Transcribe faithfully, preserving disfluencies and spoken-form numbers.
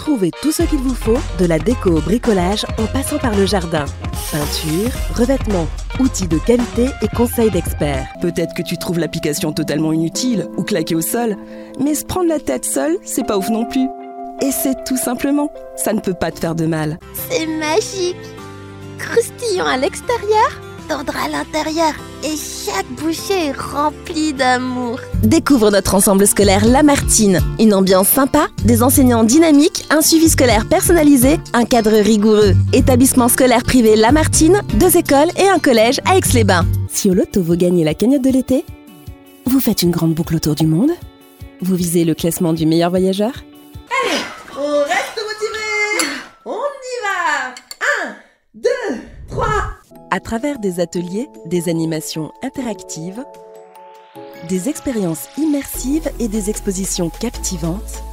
Retrouvez tout ce qu'il vous faut, de la déco au bricolage en passant par le jardin. Peinture, revêtements, outils de qualité et conseils d'experts. Peut-être que tu trouves l'application totalement inutile ou claquée au sol, mais se prendre la tête seule, c'est pas ouf non plus. Et c'est tout simplement, ça ne peut pas te faire de mal. C'est magique! Croustillant à l'extérieur, tendre à l'intérieur, et chaque bouchée est remplie d'amour. Découvre notre ensemble scolaire Lamartine. Une ambiance sympa, des enseignants dynamiques, un suivi scolaire personnalisé, un cadre rigoureux. Établissement scolaire privé Lamartine, deux écoles et un collège à Aix-les-Bains. Si au loto vous gagnez la cagnotte de l'été, vous faites une grande boucle autour du monde, vous visez le classement du meilleur voyageur. Allez, on reste motivés. On y va. Un, deux, trois. À travers des ateliers, des animations interactives, des expériences immersives et des expositions captivantes,